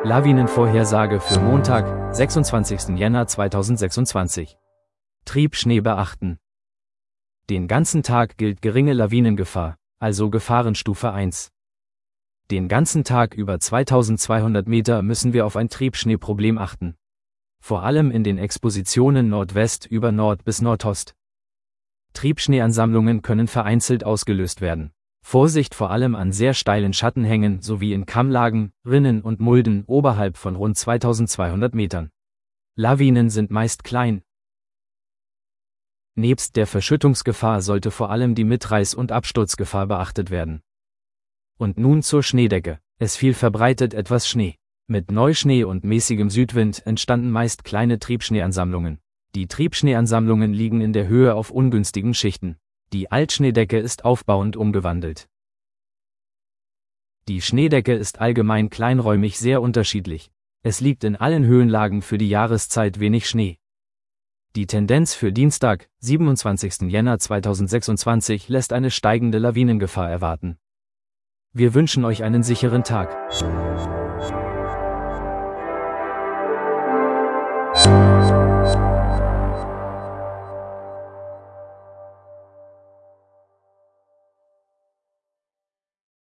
Lawinenvorhersage für Montag, 26. Jänner 2026. Triebschnee beachten. Den ganzen Tag gilt geringe Lawinengefahr, also Gefahrenstufe 1. Den ganzen Tag über 2200 Meter müssen wir auf ein Triebschneeproblem achten. Vor allem in den Expositionen Nordwest über Nord bis Nordost. Triebschneeansammlungen können vereinzelt ausgelöst werden. Vorsicht vor allem an sehr steilen Schattenhängen sowie in Kammlagen, Rinnen und Mulden oberhalb von rund 2200 Metern. Lawinen sind meist klein. Nebst der Verschüttungsgefahr sollte vor allem die Mitreiß- und Absturzgefahr beachtet werden. Und nun zur Schneedecke. Es fiel verbreitet etwas Schnee. Mit Neuschnee und mäßigem Südwind entstanden meist kleine Triebschneeansammlungen. Die Triebschneeansammlungen liegen in der Höhe auf ungünstigen Schichten. Die Altschneedecke ist aufbauend umgewandelt. Die Schneedecke ist allgemein kleinräumig sehr unterschiedlich. Es liegt in allen Höhenlagen für die Jahreszeit wenig Schnee. Die Tendenz für Dienstag, 27. Jänner 2026 lässt eine steigende Lawinengefahr erwarten. Wir wünschen euch einen sicheren Tag.